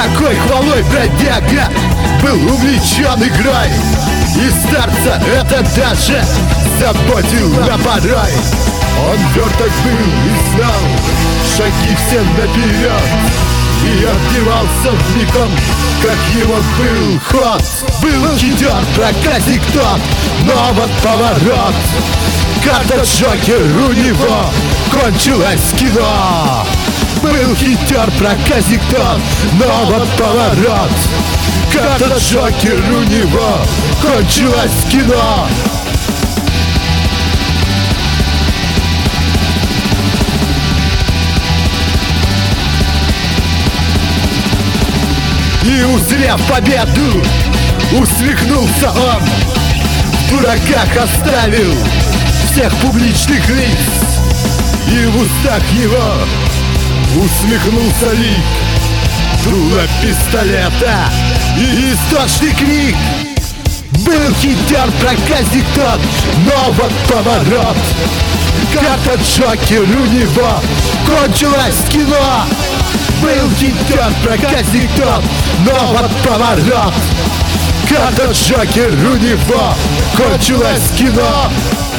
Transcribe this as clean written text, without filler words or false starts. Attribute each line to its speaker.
Speaker 1: Такой хвалой бродяга был увлечен игрой, и старца это даже заботило порой. Он верток был и знал шаги все наперед, и отбивался вмиком, как его был ход. Был хитер, проказник тот, но вот поворот. Карта Джокер у него, кончилось кино. Был хитер, проказник тот, но вот поворот. Карта Джокер у него, кончилось кино. И узрев победу, усмехнулся он. В дураках оставил всех публичных лиц, и в устах его усмехнулся лик дула пистолета и истошный крик. Был хитер, проказник тот, но вот поворот. Карта Джокер у него, кончилось кино. Был хитер, проказник тот, но вот поворот. Карта Джокер у него, кончилось кино.